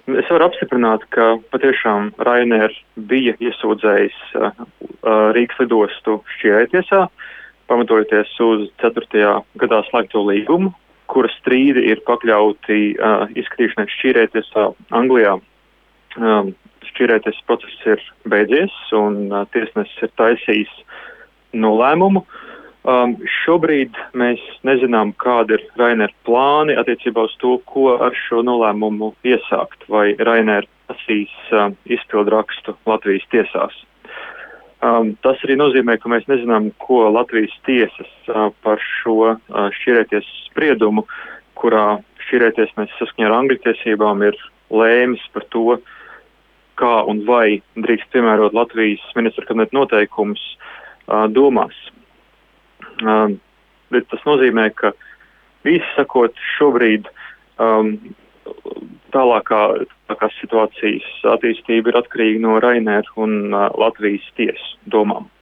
Es varu apstiprināt, ka patiešām Ryanair bija iesūdzējis Rīgas lidostu šķīrētiesā, pamatojoties uz 4. gadā slēgto līgumu, kura strīdi ir pakļauti izskatīšanai šķīrētiesā Anglijā. Šķīrētiesas process ir beidzies un tiesnesis ir taisījis nolēmumu. Šobrīd mēs nezinām, kāda ir Ryanair plāni attiecībā uz to, ko ar šo nolēmumu iesākt, vai Ryanair prasīs izpildu rakstu Latvijas tiesās. Tas arī nozīmē, ka mēs nezinām, ko Latvijas tiesas par šo šķīrētiesas spriedumu, kurā šķīrētiesnesis saskaņā ar angļu tiesībām ir lēmis par to, kā un vai drīkst piemērot Latvijas ministra kabineta noteikumus, domās. Bet tas nozīmē, ka visi sakot, šobrīd tālākās situācijas attīstība ir atkarīga no Ryanair un Latvijas tiesu domām.